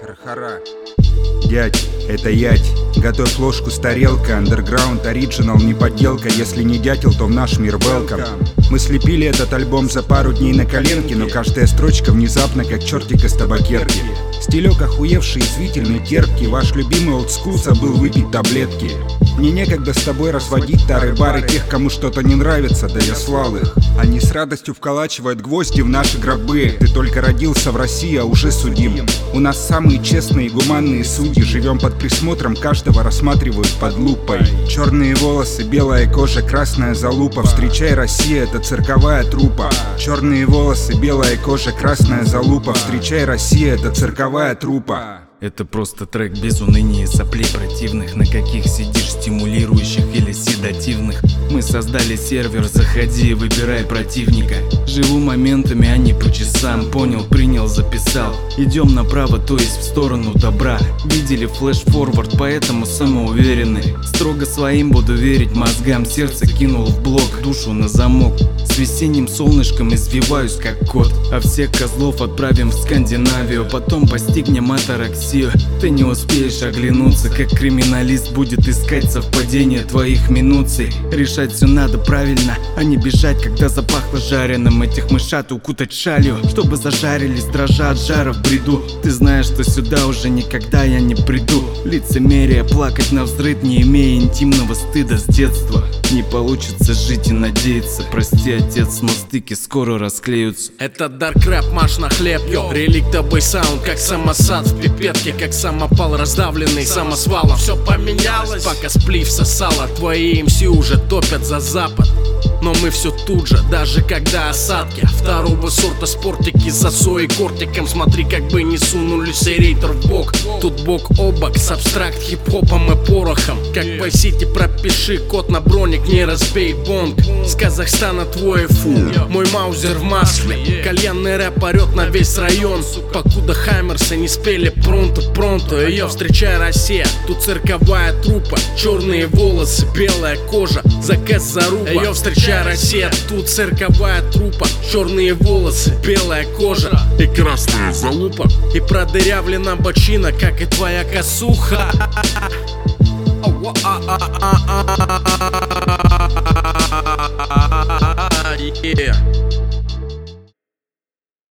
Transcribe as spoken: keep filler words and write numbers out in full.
Хара-хара. Дядь, это ять. Готовь ложку с тарелкой. Underground Original, не подделка. Если не дятел, то в наш мир welcome. Мы слепили этот альбом за пару дней на коленке, но каждая строчка внезапно как чертик из табакерки. Стилек охуевший, извительный, терпкий. Ваш любимый олдскул забыл выпить таблетки. Мне некогда с тобой разводить тары-бары тех, кому что-то не нравится, да я слал их. Они с радостью вколачивают гвозди в наши гробы. Ты только родился в России, а уже судим. У нас самые честные и гуманные судьи. Живем под присмотром, каждого рассматривают под лупой. Черные волосы, белая кожа, красная залупа. Встречай, Россия, это цирковая труппа. Черные волосы, белая кожа, красная залупа. Встречай, Россия, это цирковая труппа. Это просто трек без уныния и соплей противных, на каких сидишь, стимулирующих или седативных. Мы создали сервер, заходи и выбирай противника. Живу моментами, а не по часам. Понял, принял, записал. Идем направо, то есть в сторону добра. Видели флэш-форвард, поэтому самоуверенный. Строго своим буду верить мозгам. Сердце кинул в блок, душу на замок. С весенним солнышком извиваюсь как кот. А всех козлов отправим в Скандинавию. Потом постигнем атараксию. Ты не успеешь оглянуться, как криминалист будет искать совпадение твоих минуций. Решать все надо правильно, а не бежать, когда запахло жареным. Этих мышат укутать шалью, чтобы зажарились, дрожа от жара в бреду. Ты знаешь, что сюда уже никогда я не приду. Лицемерие, плакать навзрыд, не имея интимного стыда с детства. Не получится жить и надеяться. Прости, отец, но стыки скоро расклеются. Это дарк рэп, маш на хлеб, йо. Реликтовый саунд, как самосад в пипетке, как самопал раздавленный самосвалом. Все поменялось, пока сплив сосало. Твои эм си уже топят за запад. Но мы все тут же, даже когда осадки второго сорта спортики за соей кортиком. Смотри, как бы не сунули серейтер в бок. Тут бок о бок с абстракт хип-хопом и порохом. Как по сити пропиши код на броник, не разбей бонг. С Казахстана твой фу, мой маузер в масле. Кальянный рэп орет на весь район. Покуда хаймерсы не спели пронто-пронто. Ее встречай, Россия, тут цирковая труппа. Черные волосы, белая кожа, заказ заруба. Ее встречай, Россия, тут цирковая труппа. Черные волосы, белая кожа и красная залупа. И продырявлена бочина, как и твоя косуха. Yeah.